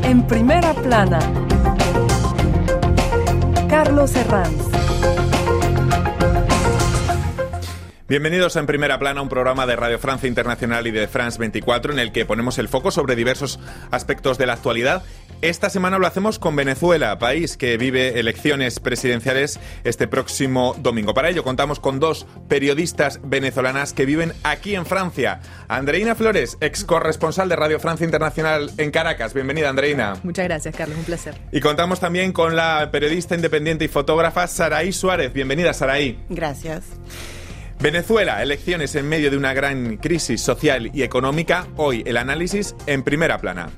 En primera plana, Carlos Herranz. Bienvenidos a En Primera Plana, un programa de Radio Francia Internacional y de France 24 en el que ponemos el foco sobre diversos aspectos de la actualidad. Esta semana lo hacemos con Venezuela, país que vive elecciones presidenciales este próximo domingo. Para ello contamos con dos periodistas venezolanas que viven aquí en Francia. Andreina Flores, ex corresponsal de Radio Francia Internacional en Caracas. Bienvenida, Andreina. Muchas gracias, Carlos, un placer. Y contamos también con la periodista independiente y fotógrafa Saraí Suárez. Bienvenida, Saraí. Gracias. Venezuela, elecciones en medio de una gran crisis social y económica. Hoy el análisis en Primera Plana.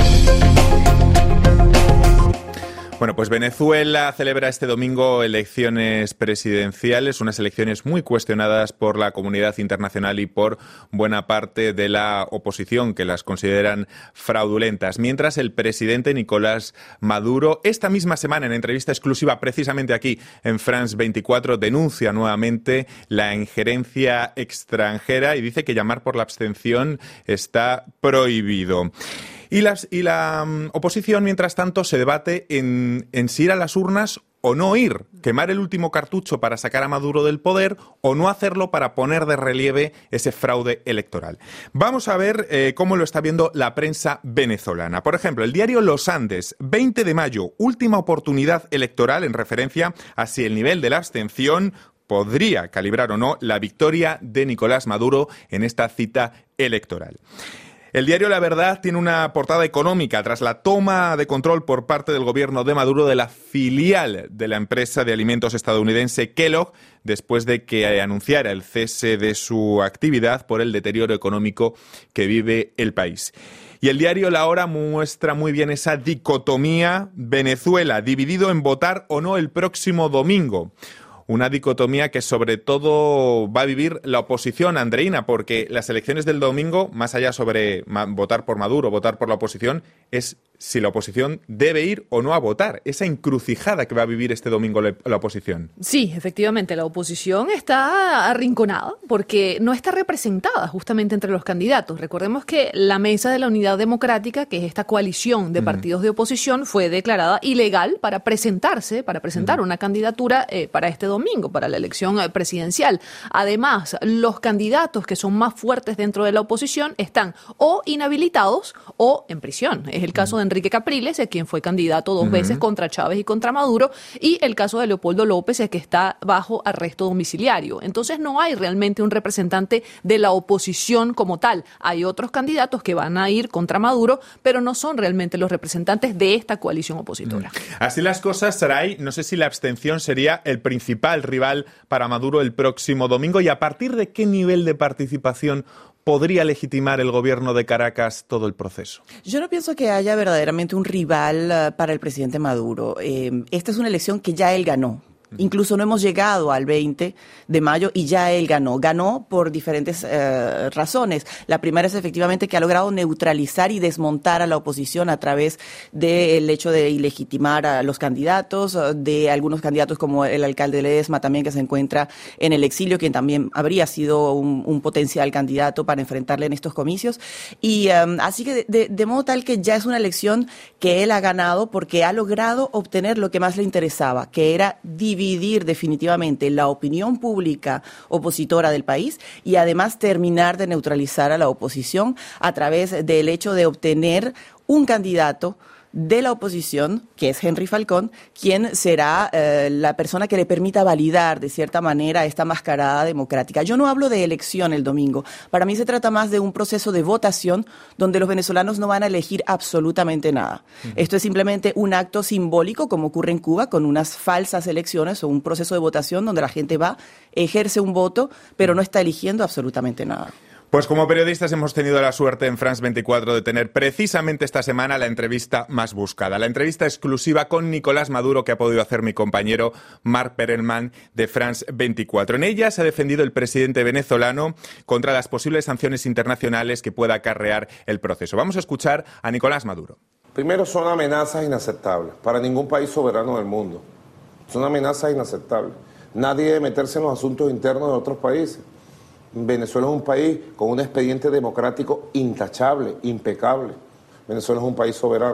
Bueno, pues Venezuela celebra este domingo elecciones presidenciales, unas elecciones muy cuestionadas por la comunidad internacional y por buena parte de la oposición, que las consideran fraudulentas. Mientras el presidente Nicolás Maduro, esta misma semana en entrevista exclusiva precisamente aquí en France 24, denuncia nuevamente la injerencia extranjera y dice que llamar por la abstención está prohibido. Y la oposición, mientras tanto, se debate en si ir a las urnas o no ir, quemar el último cartucho para sacar a Maduro del poder o no hacerlo para poner de relieve ese fraude electoral. Vamos a ver cómo lo está viendo la prensa venezolana. Por ejemplo, el diario Los Andes, 20 de mayo, última oportunidad electoral en referencia a si el nivel de la abstención podría calibrar o no la victoria de Nicolás Maduro en esta cita electoral. El diario La Verdad tiene una portada económica tras la toma de control por parte del gobierno de Maduro de la filial de la empresa de alimentos estadounidense Kellogg, después de que anunciara el cese de su actividad por el deterioro económico que vive el país. Y el diario La Hora muestra muy bien esa dicotomía: Venezuela dividido en votar o no el próximo domingo. Una dicotomía que sobre todo va a vivir la oposición, Andreina, porque las elecciones del domingo, más allá sobre votar por Maduro, votar por la oposición, es si la oposición debe ir o no a votar. Esa encrucijada que va a vivir este domingo la oposición. Sí, efectivamente, la oposición está arrinconada porque no está representada justamente entre los candidatos. Recordemos que la Mesa de la Unidad Democrática, que es esta coalición de partidos de oposición, fue declarada ilegal para presentar una candidatura para este domingo, para la elección presidencial. Además, los candidatos que son más fuertes dentro de la oposición están o inhabilitados o en prisión. Es el caso de Enrique Capriles, quien fue candidato dos veces contra Chávez y contra Maduro, y el caso de Leopoldo López, que está bajo arresto domiciliario. Entonces no hay realmente un representante de la oposición como tal. Hay otros candidatos que van a ir contra Maduro, pero no son realmente los representantes de esta coalición opositora. Así las cosas, Saray, no sé si la abstención sería el principal rival para Maduro el próximo domingo, y a partir de qué nivel de participación podría legitimar el gobierno de Caracas todo el proceso. Yo no pienso que haya verdaderamente un rival para el presidente Maduro. Esta es una elección que ya él ganó. Incluso no hemos llegado al 20 de mayo y ya él ganó. Ganó por diferentes razones. La primera es efectivamente que ha logrado neutralizar y desmontar a la oposición a través del hecho de ilegitimar a los candidatos, de algunos candidatos como el alcalde de Ledesma también, que se encuentra en el exilio, quien también habría sido un potencial candidato para enfrentarle en estos comicios. Y así que de modo tal que ya es una elección que él ha ganado porque ha logrado obtener lo que más le interesaba, que era dividir definitivamente la opinión pública opositora del país y además terminar de neutralizar a la oposición a través del hecho de obtener un candidato de la oposición, que es Henry Falcón, quien será la persona que le permita validar de cierta manera esta mascarada democrática. Yo no hablo de elección el domingo. Para mí se trata más de un proceso de votación donde los venezolanos no van a elegir absolutamente nada. Esto es simplemente un acto simbólico, como ocurre en Cuba, con unas falsas elecciones o un proceso de votación donde la gente va, ejerce un voto, pero no está eligiendo absolutamente nada. Pues como periodistas hemos tenido la suerte en France 24 de tener precisamente esta semana la entrevista más buscada, la entrevista exclusiva con Nicolás Maduro que ha podido hacer mi compañero Marc Perelman de France 24. En ella se ha defendido el presidente venezolano contra las posibles sanciones internacionales que pueda acarrear el proceso. Vamos a escuchar a Nicolás Maduro. Primero, son amenazas inaceptables para ningún país soberano del mundo. Son amenazas inaceptables. Nadie debe meterse en los asuntos internos de otros países. Venezuela es un país con un expediente democrático intachable, impecable. Venezuela es un país soberano.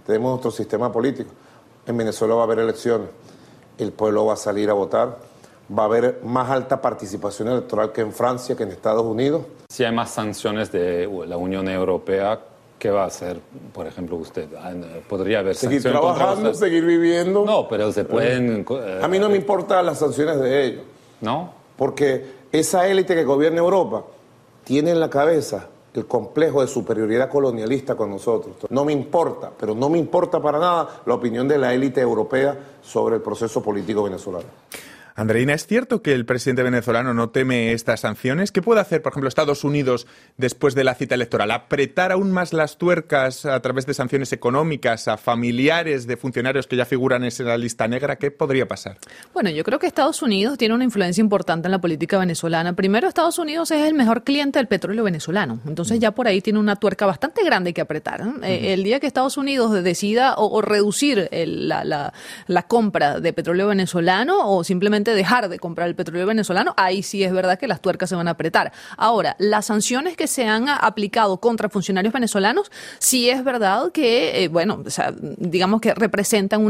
tenemos nuestro sistema político. En Venezuela va a haber elecciones, el pueblo va a salir a votar, va a haber más alta participación electoral que en Francia, que en Estados Unidos. Si hay más sanciones de la Unión Europea, ¿qué va a hacer, por ejemplo, usted? ¿Podría haber seguir sanciones trabajando, contra usted? seguir viviendo. No, pero se pueden... A mí no me importan las sanciones de ellos. ¿No? Porque esa élite que gobierna Europa tiene en la cabeza el complejo de superioridad colonialista con nosotros. No me importa, pero no me importa para nada la opinión de la élite europea sobre el proceso político venezolano. Andreina, ¿es cierto que el presidente venezolano no teme estas sanciones? ¿Qué puede hacer, por ejemplo, Estados Unidos después de la cita electoral? ¿Apretar aún más las tuercas a través de sanciones económicas a familiares de funcionarios que ya figuran en esa lista negra? ¿Qué podría pasar? Bueno, yo creo que Estados Unidos tiene una influencia importante en la política venezolana. Primero, Estados Unidos es el mejor cliente del petróleo venezolano. Entonces ya por ahí tiene una tuerca bastante grande que apretar. El día que Estados Unidos decida o reducir la compra de petróleo venezolano o simplemente dejar de comprar el petróleo venezolano, ahí sí es verdad que las tuercas se van a apretar. Ahora, las sanciones que se han aplicado contra funcionarios venezolanos, sí es verdad que, digamos que representan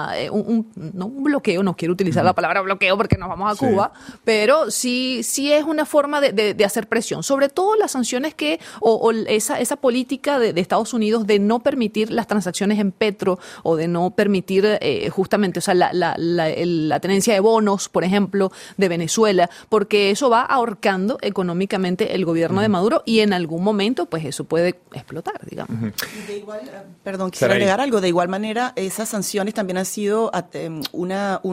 no un bloqueo, no quiero utilizar la palabra bloqueo porque nos vamos a Cuba, pero sí es una forma de hacer presión. Sobre todo las sanciones esa política de Estados Unidos de no permitir las transacciones en petro o de no permitir justamente, la tenencia de bonos, por ejemplo, de Venezuela, porque eso va ahorcando económicamente el gobierno de Maduro y en algún momento pues eso puede explotar, digamos. Y de igual, quisiera agregar algo. De igual manera, esas sanciones también han sido una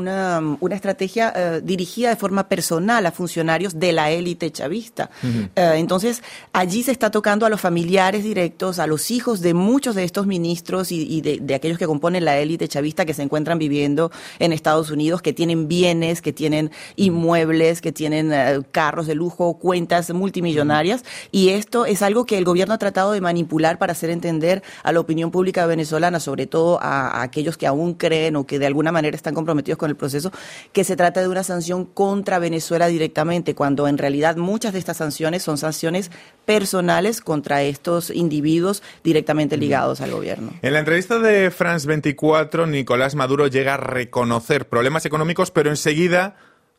estrategia dirigida de forma personal a funcionarios de la élite chavista. Entonces, allí se está tocando a los familiares directos, a los hijos de muchos de estos ministros y de aquellos que componen la élite chavista que se encuentran viviendo en Estados Unidos, que tienen bienes, que tienen inmuebles, que tienen carros de lujo, cuentas multimillonarias, y esto es algo que el gobierno ha tratado de manipular para hacer entender a la opinión pública venezolana, sobre todo a aquellos que aún creen o que de alguna manera están comprometidos con el proceso, que se trata de una sanción contra Venezuela directamente, cuando en realidad muchas de estas sanciones son sanciones personales contra estos individuos directamente ligados al gobierno. En la entrevista de France 24, Nicolás Maduro llega a reconocer problemas económicos, pero enseguida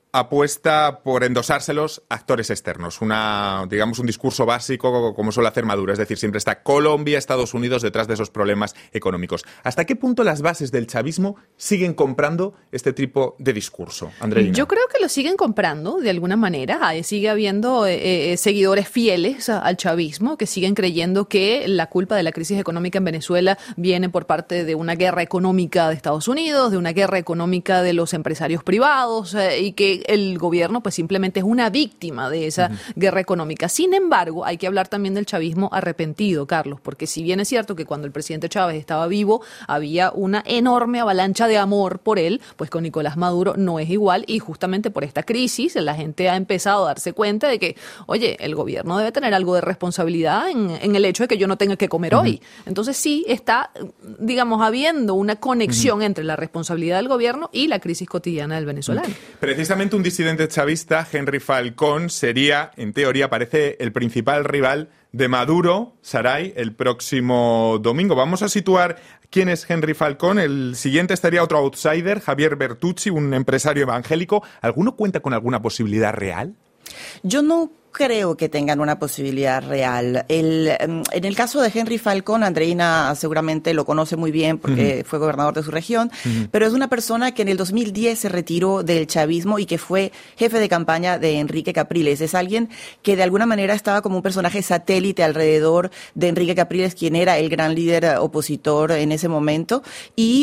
apuesta por endosárselos a actores externos. Un discurso básico como suele hacer Maduro. Es decir, siempre está Colombia, Estados Unidos detrás de esos problemas económicos. ¿Hasta qué punto las bases del chavismo siguen comprando este tipo de discurso, Andreina? Yo creo que lo siguen comprando de alguna manera. Sigue habiendo seguidores fieles al chavismo que siguen creyendo que la culpa de la crisis económica en Venezuela viene por parte de una guerra económica de Estados Unidos, de una guerra económica de los empresarios privados y que el gobierno pues simplemente es una víctima de esa guerra económica. Sin embargo, hay que hablar también del chavismo arrepentido, Carlos, porque si bien es cierto que cuando el presidente Chávez estaba vivo había una enorme avalancha de amor por él, pues con Nicolás Maduro no es igual, y justamente por esta crisis la gente ha empezado a darse cuenta de que, oye, el gobierno debe tener algo de responsabilidad en el hecho de que yo no tenga que comer hoy. Entonces sí está, digamos, habiendo una conexión entre la responsabilidad del gobierno y la crisis cotidiana del venezolano. Precisamente un disidente chavista, Henry Falcón, sería, en teoría, parece el principal rival de Maduro, Saray, el próximo domingo. Vamos a situar quién es Henry Falcón. El siguiente estaría otro outsider, Javier Bertucci, un empresario evangélico. ¿Alguno cuenta con alguna posibilidad real? Yo no creo que tengan una posibilidad real. En el caso de Henry Falcón, Andreina seguramente lo conoce muy bien porque fue gobernador de su región, pero es una persona que en el 2010 se retiró del chavismo y que fue jefe de campaña de Enrique Capriles. Es alguien que de alguna manera estaba como un personaje satélite alrededor de Enrique Capriles, quien era el gran líder opositor en ese momento, y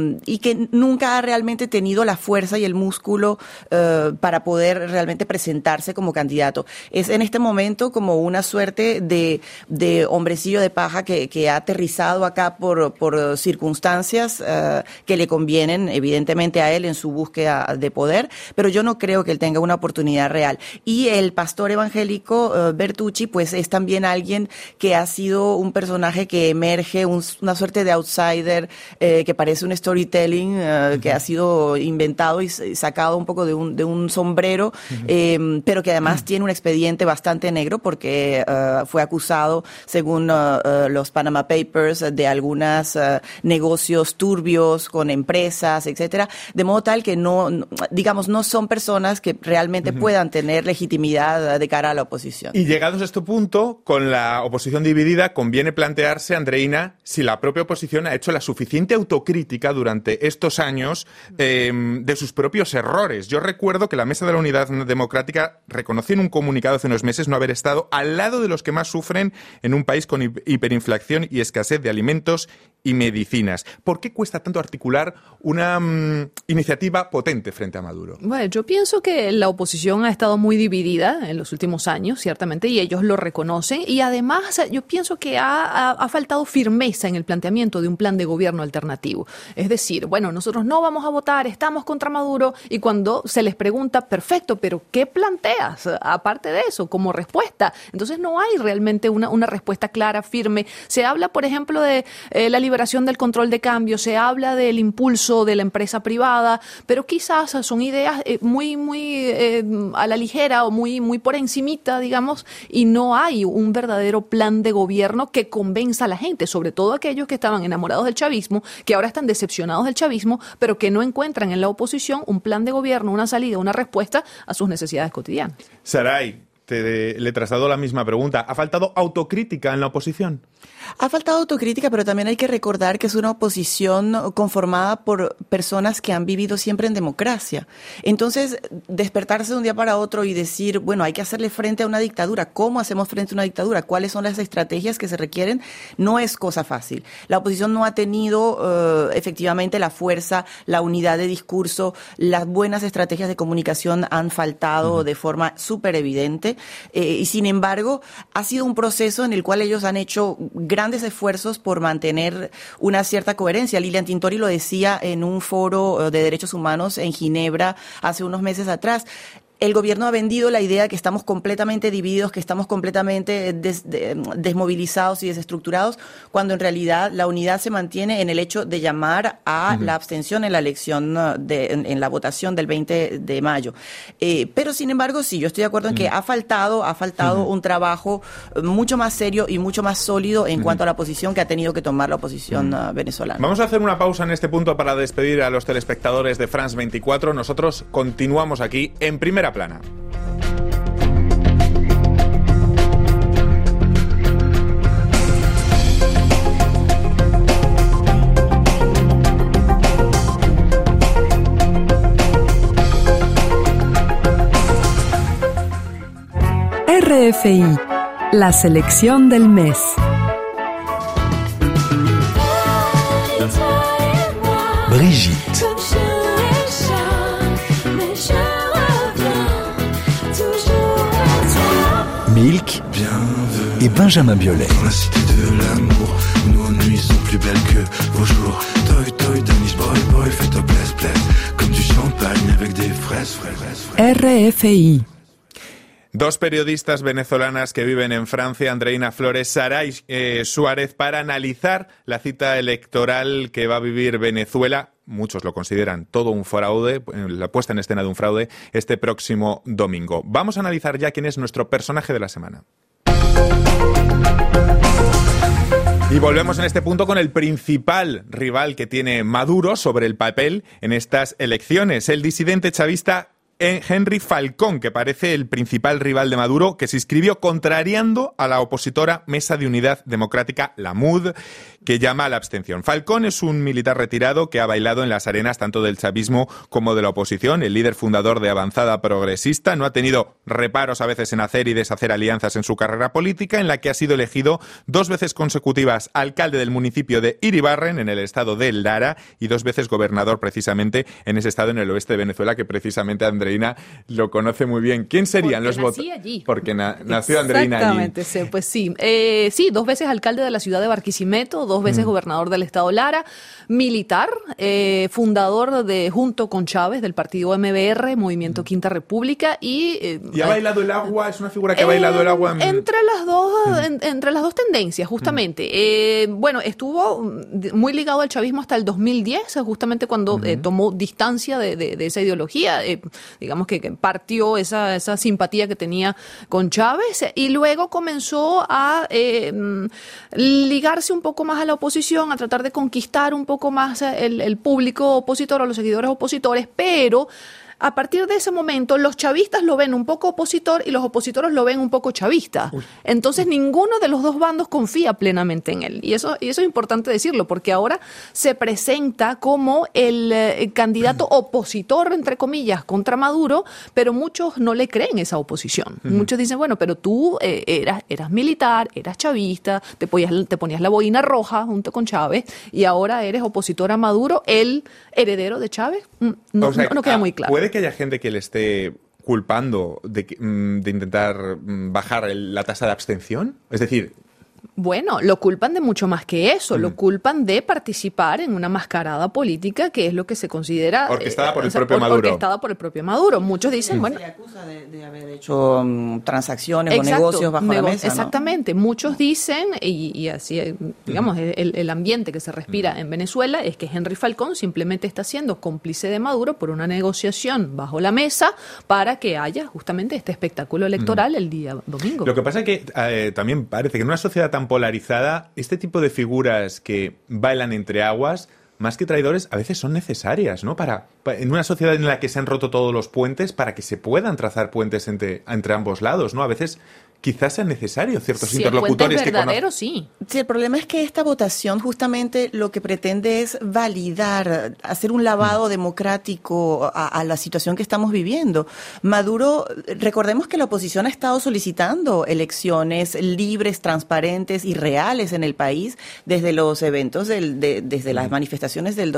que nunca ha realmente tenido la fuerza y el músculo para poder realmente presentarse como candidato. Es en este momento como una suerte de hombrecillo de paja que ha aterrizado acá por circunstancias que le convienen evidentemente a él en su búsqueda de poder, pero yo no creo que él tenga una oportunidad real. Y el pastor evangélico Bertucci pues es también alguien que ha sido un personaje que emerge, una suerte de outsider que parece un storytelling que ha sido inventado y sacado un poco de un sombrero, pero que además tiene una experiencia expediente bastante negro porque fue acusado, según los Panama Papers, de algunos negocios turbios con empresas, etcétera, de modo tal que no son personas que realmente puedan tener legitimidad de cara a la oposición. Y llegados a este punto, con la oposición dividida, conviene plantearse, Andreina, si la propia oposición ha hecho la suficiente autocrítica durante estos años de sus propios errores. Yo recuerdo que la Mesa de la Unidad Democrática reconoció en un comunicado hace unos meses no haber estado al lado de los que más sufren en un país con hiperinflación y escasez de alimentos y medicinas. ¿Por qué cuesta tanto articular una iniciativa potente frente a Maduro? Bueno, yo pienso que la oposición ha estado muy dividida en los últimos años, ciertamente, y ellos lo reconocen. Y además, yo pienso que ha faltado firmeza en el planteamiento de un plan de gobierno alternativo. Es decir, bueno, nosotros no vamos a votar, estamos contra Maduro, y cuando se les pregunta, perfecto, pero ¿qué planteas aparte de eso como respuesta? Entonces no hay realmente una respuesta clara, firme. Se habla, por ejemplo, de la liberación del control de cambio, se habla del impulso de la empresa privada, pero quizás son ideas muy a la ligera o muy por encimita, digamos, y no hay un verdadero plan de gobierno que convenza a la gente, sobre todo aquellos que estaban enamorados del chavismo, que ahora están decepcionados del chavismo, pero que no encuentran en la oposición un plan de gobierno, una salida, una respuesta a sus necesidades cotidianas. Saray, le traslado la misma pregunta. ¿Ha faltado autocrítica en la oposición? Ha faltado autocrítica, pero también hay que recordar que es una oposición conformada por personas que han vivido siempre en democracia. Entonces, despertarse de un día para otro y decir, bueno, hay que hacerle frente a una dictadura. ¿Cómo hacemos frente a una dictadura? ¿Cuáles son las estrategias que se requieren? No es cosa fácil. La oposición no ha tenido efectivamente la fuerza, la unidad de discurso, las buenas estrategias de comunicación han faltado de forma súper evidente. Y sin embargo, ha sido un proceso en el cual ellos han hecho grandes esfuerzos por mantener una cierta coherencia. Lilian Tintori lo decía en un foro de derechos humanos en Ginebra hace unos meses atrás. El gobierno ha vendido la idea de que estamos completamente divididos, que estamos completamente desmovilizados y desestructurados, cuando en realidad la unidad se mantiene en el hecho de llamar a la abstención en la elección, en la votación del 20 de mayo. Pero sin embargo, sí, yo estoy de acuerdo en que ha faltado un trabajo mucho más serio y mucho más sólido en cuanto a la posición que ha tenido que tomar la oposición venezolana. Vamos a hacer una pausa en este punto para despedir a los telespectadores de France 24. Nosotros continuamos aquí en Primera Plana. RFI, la selección del mes. Brigitte. Milk et Benjamin Biolay. Dans la cité de l'amour, nos nuits sont plus belles que vos jours. Toy, toy, Danish boy, boy, fais-toi plaise, plaise. Comme du champagne avec des fraises, fraises, fraises. RFI. Dos periodistas venezolanas que viven en Francia, Andreina Flores, Saray Suárez, para analizar la cita electoral que va a vivir Venezuela. Muchos lo consideran todo un fraude, la puesta en escena de un fraude, este próximo domingo. Vamos a analizar ya quién es nuestro personaje de la semana. Y volvemos en este punto con el principal rival que tiene Maduro sobre el papel en estas elecciones, el disidente chavista Henry Falcón, que parece el principal rival de Maduro, que se inscribió contrariando a la opositora Mesa de Unidad Democrática, la MUD, que llama a la abstención. Falcón es un militar retirado que ha bailado en las arenas tanto del chavismo como de la oposición. El líder fundador de Avanzada Progresista no ha tenido reparos a veces en hacer y deshacer alianzas en su carrera política, en la que ha sido elegido 2 veces consecutivas alcalde del municipio de Iribarren, en el estado de Lara, y 2 veces gobernador precisamente en ese estado en el oeste de Venezuela, que precisamente Andreina lo conoce muy bien. ¿Quién serían los votos? Porque nació Andreina allí. Exactamente, sí, pues sí. Sí, 2 veces alcalde de la ciudad de Barquisimeto, 2 veces gobernador del estado Lara, militar, fundador junto con Chávez del partido MBR, Movimiento Quinta República, y ha bailado el agua, es una figura que ha bailado el agua entre las dos tendencias, justamente. Bueno, estuvo muy ligado al chavismo hasta el 2010, justamente cuando tomó distancia de esa ideología. digamos que partió esa simpatía que tenía con Chávez, y luego comenzó a ligarse un poco más a la oposición, a tratar de conquistar un poco más el público opositor o los seguidores opositores, pero a partir de ese momento, los chavistas lo ven un poco opositor y los opositores lo ven un poco chavista. Entonces, ninguno de los dos bandos confía plenamente en él. Y eso es importante decirlo, porque ahora se presenta como el candidato opositor, entre comillas, contra Maduro, pero muchos no le creen esa oposición. Muchos dicen, bueno, pero tú eras militar, eras chavista, te ponías la boina roja junto con Chávez, y ahora eres opositor a Maduro, el heredero de Chávez. No queda muy claro. Puede que haya gente que le esté culpando de intentar bajar la tasa de abstención. Es decir, bueno, lo culpan de mucho más que eso, lo culpan de participar en una mascarada política, que es lo que se considera orquestada por el propio Maduro. Orquestada por el propio Maduro. Muchos dicen, bueno, se acusa de haber hecho transacciones o negocios bajo la mesa, ¿no? Exactamente. Muchos dicen, y así, digamos, el ambiente que se respira en Venezuela es que Henry Falcón simplemente está siendo cómplice de Maduro por una negociación bajo la mesa para que haya justamente este espectáculo electoral el día domingo. Lo que pasa es que también parece que en una sociedad tan polarizada, este tipo de figuras que bailan entre aguas, más que traidores, a veces son necesarias, ¿no? En una sociedad en la que se han roto todos los puentes, para que se puedan trazar puentes entre ambos lados, ¿no? A veces quizás sea necesario ciertos interlocutores que verdadero, sí. Sí, el problema es que esta votación justamente lo que pretende es validar, hacer un lavado democrático a la situación que estamos viviendo. Maduro, recordemos que la oposición ha estado solicitando elecciones libres, transparentes y reales en el país desde los eventos, desde las manifestaciones del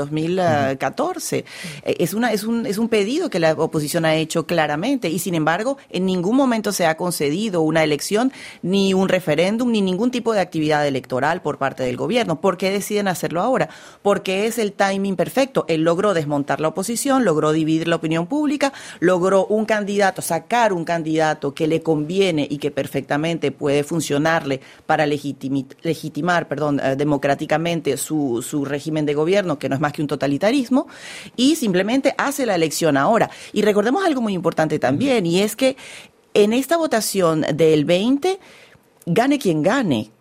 2014. Es un pedido que la oposición ha hecho claramente, y sin embargo en ningún momento se ha concedido una elección, ni un referéndum, ni ningún tipo de actividad electoral por parte del gobierno. ¿Por qué deciden hacerlo ahora? Porque es el timing perfecto. Él logró desmontar la oposición, logró dividir la opinión pública, logró sacar un candidato que le conviene y que perfectamente puede funcionarle para legitimar democráticamente su régimen de gobierno, que no es más que un totalitarismo, y simplemente hace la elección ahora. Y recordemos algo muy importante también, y es que en esta votación del 20, gane quien gane,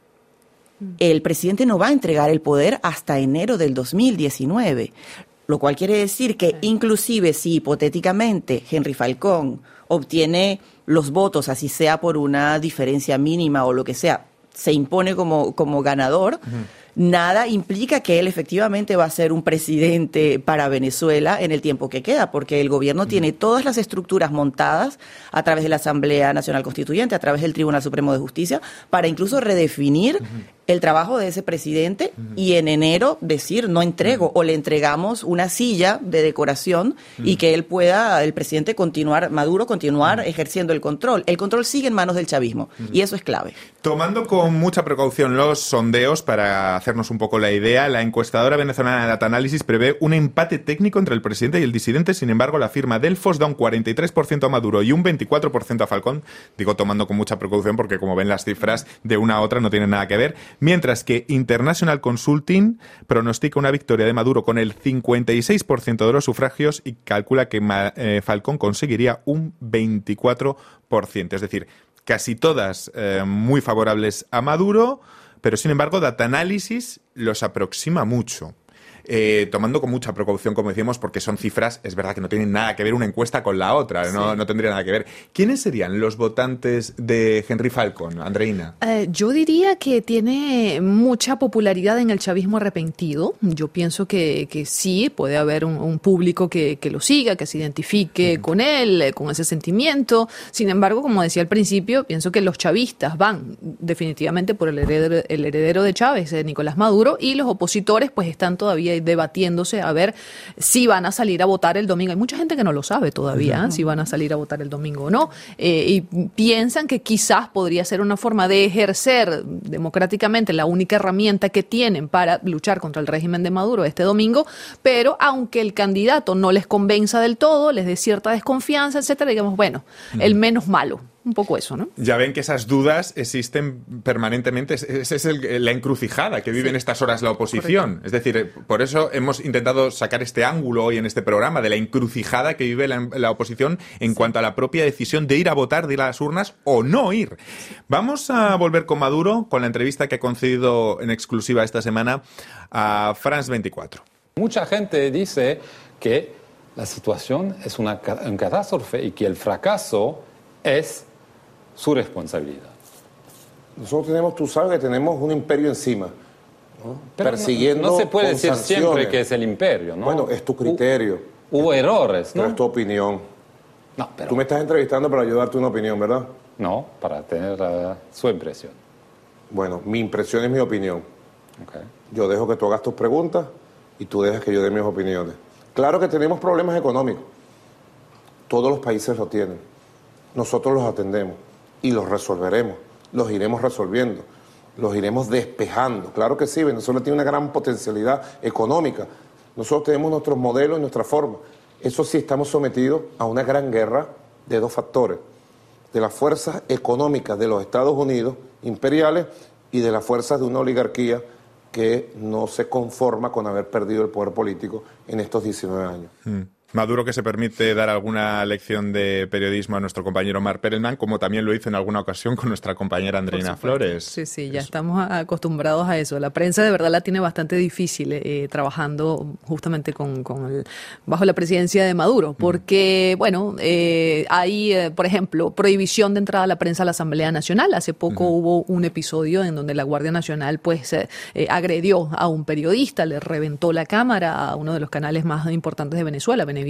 el presidente no va a entregar el poder hasta enero del 2019, lo cual quiere decir que inclusive si hipotéticamente Henry Falcón obtiene los votos, así sea por una diferencia mínima o lo que sea, se impone como ganador, nada implica que él efectivamente va a ser un presidente para Venezuela en el tiempo que queda, porque el gobierno tiene todas las estructuras montadas a través de la Asamblea Nacional Constituyente, a través del Tribunal Supremo de Justicia, para incluso redefinir el trabajo de ese presidente y en enero decir no entrego, o le entregamos una silla de decoración y que él pueda, el presidente Maduro continuar ejerciendo el control. El control sigue en manos del chavismo y eso es clave. Tomando con mucha precaución los sondeos para hacernos un poco la idea, la encuestadora venezolana Data Analysis prevé un empate técnico entre el presidente y el disidente. Sin embargo, la firma Delfos da un 43% a Maduro y un 24% a Falcón. Digo tomando con mucha precaución porque, como ven, las cifras de una a otra no tienen nada que ver. Mientras que International Consulting pronostica una victoria de Maduro con el 56% de los sufragios y calcula que Falcón conseguiría un 24%. Es decir, casi todas muy favorables a Maduro, pero sin embargo Data Analysis los aproxima mucho. Tomando con mucha precaución, como decíamos, porque son cifras, es verdad que no tienen nada que ver una encuesta con la otra, sí. No tendría nada que ver. ¿Quiénes serían los votantes de Henry Falcón, Andreina? Yo diría que tiene mucha popularidad en el chavismo arrepentido. Yo pienso que sí, puede haber un público que lo siga, que se identifique con él, con ese sentimiento. Sin embargo, como decía al principio, pienso que los chavistas van definitivamente por el heredero de Chávez, Nicolás Maduro, y los opositores pues están todavía debatiéndose a ver si van a salir a votar el domingo. Hay mucha gente que no lo sabe todavía, si van a salir a votar el domingo o no, y piensan que quizás podría ser una forma de ejercer democráticamente la única herramienta que tienen para luchar contra el régimen de Maduro este domingo, pero aunque el candidato no les convenza del todo, les dé cierta desconfianza, etcétera, digamos, bueno, el menos malo. un poco eso, ¿no? Ya ven que esas dudas existen permanentemente. Esa es la encrucijada que vive en estas horas la oposición. Correcto. Es decir, por eso hemos intentado sacar este ángulo hoy en este programa de la encrucijada que vive la oposición en cuanto a la propia decisión de ir a votar, de ir a las urnas o no ir. Vamos a volver con Maduro, con la entrevista que ha concedido en exclusiva esta semana a France 24. Mucha gente dice que la situación es una catástrofe y que el fracaso es su responsabilidad. Nosotros tú sabes que tenemos un imperio encima, ¿no? Pero persiguiendo no se puede con decir sanciones. siempre que es el imperio, ¿no? Bueno, es tu criterio, Hubo errores, pero ¿no? es tu opinión. No, pero Tú me estás entrevistando para ayudarte una opinión, ¿verdad? no, para tener su impresión. Bueno, mi impresión es mi opinión. Okay. Yo dejo que tú hagas tus preguntas y tú dejas que yo dé mis opiniones. Claro que tenemos problemas económicos. Todos los países lo tienen. Nosotros los atendemos y los resolveremos. Los iremos resolviendo. Los iremos despejando. Claro que sí, Venezuela tiene una gran potencialidad económica. Nosotros tenemos nuestros modelos y nuestra forma. Eso sí, estamos sometidos a una gran guerra de dos factores. De las fuerzas económicas de los Estados Unidos imperiales y de las fuerzas de una oligarquía que no se conforma con haber perdido el poder político en estos 19 años. Maduro, que se permite dar alguna lección de periodismo a nuestro compañero Marc Perelman, como también lo hizo en alguna ocasión con nuestra compañera Andreina Flores. Sí, ya estamos acostumbrados a eso. La prensa de verdad la tiene bastante difícil trabajando justamente bajo la presidencia de Maduro, porque, bueno, hay, por ejemplo, prohibición de entrada a la prensa a la Asamblea Nacional. Hace poco hubo un episodio en donde la Guardia Nacional pues agredió a un periodista, le reventó la cámara a uno de los canales más importantes de Venezuela, Venevisión.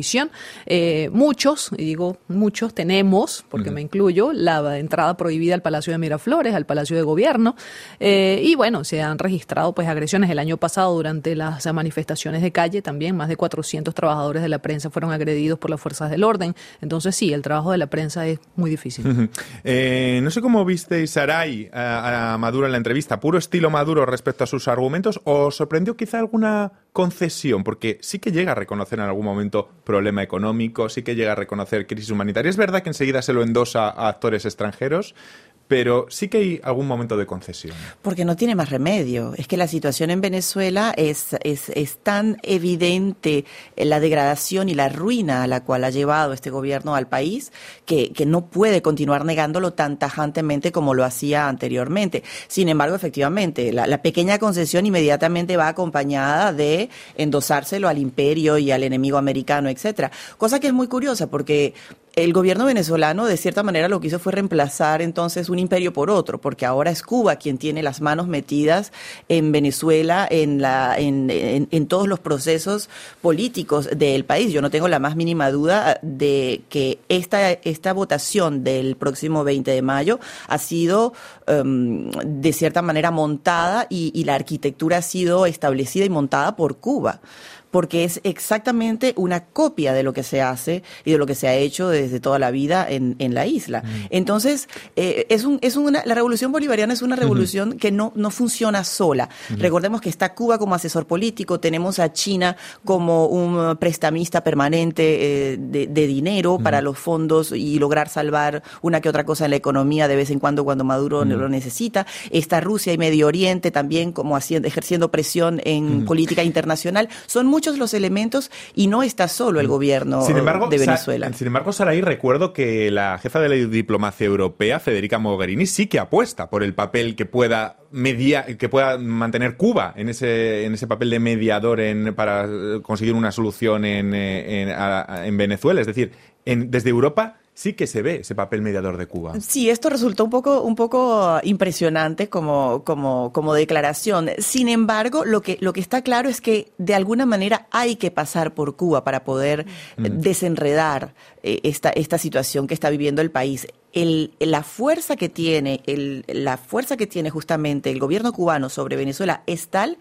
Muchos, y digo muchos, tenemos, porque me incluyo, la entrada prohibida al Palacio de Miraflores, al Palacio de Gobierno, y bueno, se han registrado pues agresiones. El año pasado, durante las manifestaciones de calle, también más de 400 trabajadores de la prensa fueron agredidos por las fuerzas del orden. Entonces sí, el trabajo de la prensa es muy difícil. No sé cómo visteis, Saray, a Maduro en la entrevista. ¿Puro estilo Maduro respecto a sus argumentos? ¿O sorprendió quizá alguna concesión? Porque sí que llega a reconocer en algún momento problema económico, sí que llega a reconocer crisis humanitaria. Es verdad que enseguida se lo endosa a actores extranjeros, pero sí que hay algún momento de concesión. Porque no tiene más remedio. Es que la situación en Venezuela es tan evidente, la degradación y la ruina a la cual ha llevado este gobierno al país, que no puede continuar negándolo tan tajantemente como lo hacía anteriormente. Sin embargo, efectivamente, la pequeña concesión inmediatamente va acompañada de endosárselo al imperio y al enemigo americano, etcétera. Cosa que es muy curiosa porque el gobierno venezolano, de cierta manera, lo que hizo fue reemplazar entonces un imperio por otro, porque ahora es Cuba quien tiene las manos metidas en Venezuela, en todos los procesos políticos del país. Yo no tengo la más mínima duda de que esta votación del próximo 20 de mayo ha sido, de cierta manera, montada y la arquitectura ha sido establecida y montada por Cuba, porque es exactamente una copia de lo que se hace y de lo que se ha hecho desde toda la vida en la isla. Entonces, la revolución bolivariana es una revolución que no funciona sola. Recordemos que está Cuba como asesor político, tenemos a China como un prestamista permanente de dinero para los fondos y lograr salvar una que otra cosa en la economía de vez en cuando Maduro lo necesita. Está Rusia y Medio Oriente también como ejerciendo presión en política internacional. Son muchos los elementos y no está solo el gobierno de Venezuela. Sin embargo, Saray, recuerdo que la jefa de la diplomacia europea, Federica Mogherini, sí que apuesta por el papel que pueda mantener Cuba en ese papel de mediador para conseguir una solución en Venezuela. Es decir, desde Europa sí que se ve ese papel mediador de Cuba. Sí, esto resultó un poco impresionante como declaración. Sin embargo, lo que está claro es que de alguna manera hay que pasar por Cuba para poder desenredar esta situación que está viviendo el país. La fuerza que tiene justamente el gobierno cubano sobre Venezuela es tal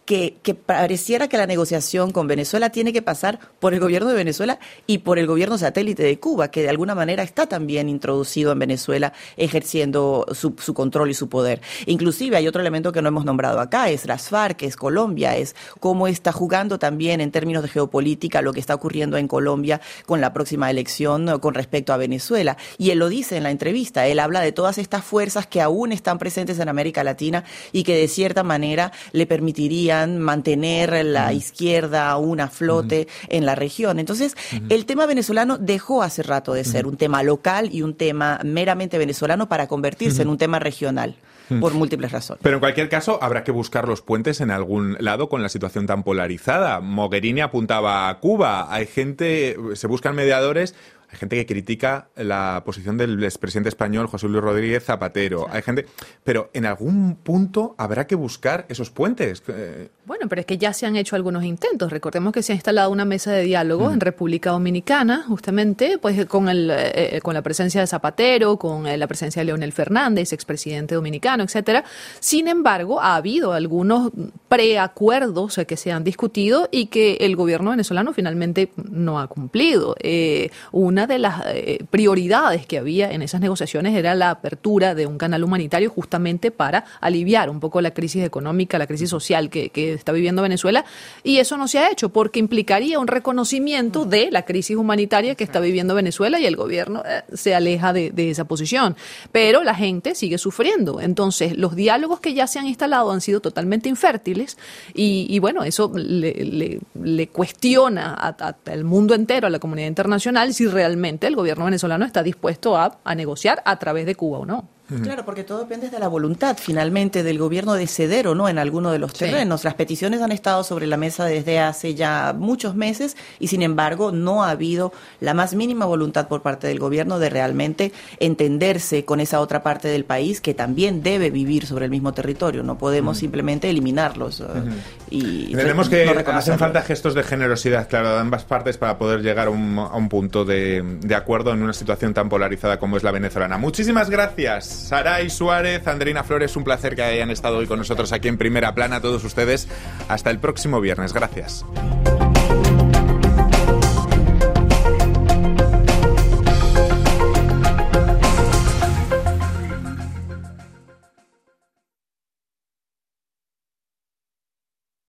que pareciera que la negociación con Venezuela tiene que pasar por el gobierno de Venezuela y por el gobierno satélite de Cuba, que de alguna manera está también introducido en Venezuela, ejerciendo su control y su poder. Inclusive hay otro elemento que no hemos nombrado acá, es las FARC, es Colombia, es cómo está jugando también en términos de geopolítica lo que está ocurriendo en Colombia con la próxima elección con respecto a Venezuela. Y él lo dice en la entrevista, él habla de todas estas fuerzas que aún están presentes en América Latina y que de cierta manera le permitirían mantener la izquierda aún a flote en la región. Entonces, el tema venezolano dejó hace rato de ser un tema local y un tema meramente venezolano para convertirse en un tema regional, por múltiples razones. Pero en cualquier caso, habrá que buscar los puentes en algún lado con la situación tan polarizada. Mogherini apuntaba a Cuba. Hay gente, se buscan mediadores. Hay gente que critica la posición del expresidente español José Luis Rodríguez Zapatero. Hay gente, pero en algún punto habrá que buscar esos puentes. Bueno, pero es que ya se han hecho algunos intentos. Recordemos que se ha instalado una mesa de diálogo en República Dominicana, justamente, pues con la presencia de Zapatero, con la presencia de Leonel Fernández, expresidente dominicano, etcétera. Sin embargo, ha habido algunos preacuerdos que se han discutido y que el gobierno venezolano finalmente no ha cumplido. Una de las prioridades que había en esas negociaciones era la apertura de un canal humanitario justamente para aliviar un poco la crisis económica, la crisis social que está viviendo Venezuela, y eso no se ha hecho porque implicaría un reconocimiento de la crisis humanitaria que está viviendo Venezuela y el gobierno se aleja de esa posición. Pero la gente sigue sufriendo. Entonces, los diálogos que ya se han instalado han sido totalmente infértiles y bueno, eso le cuestiona al mundo entero, a la comunidad internacional, si realmente el gobierno venezolano está dispuesto a negociar a través de Cuba o no. Claro, porque todo depende de la voluntad finalmente del gobierno de ceder o no en alguno de los terrenos. Sí. Las peticiones han estado sobre la mesa desde hace ya muchos meses y sin embargo no ha habido la más mínima voluntad por parte del gobierno de realmente entenderse con esa otra parte del país que también debe vivir sobre el mismo territorio. No podemos simplemente eliminarlos. Y tenemos que hacen falta gestos de generosidad, claro, de ambas partes para poder llegar a un punto de acuerdo en una situación tan polarizada como es la venezolana. Muchísimas gracias. Saray Suárez, Andreina Flores, un placer que hayan estado hoy con nosotros aquí en Primera Plana, todos ustedes. Hasta el próximo viernes. Gracias.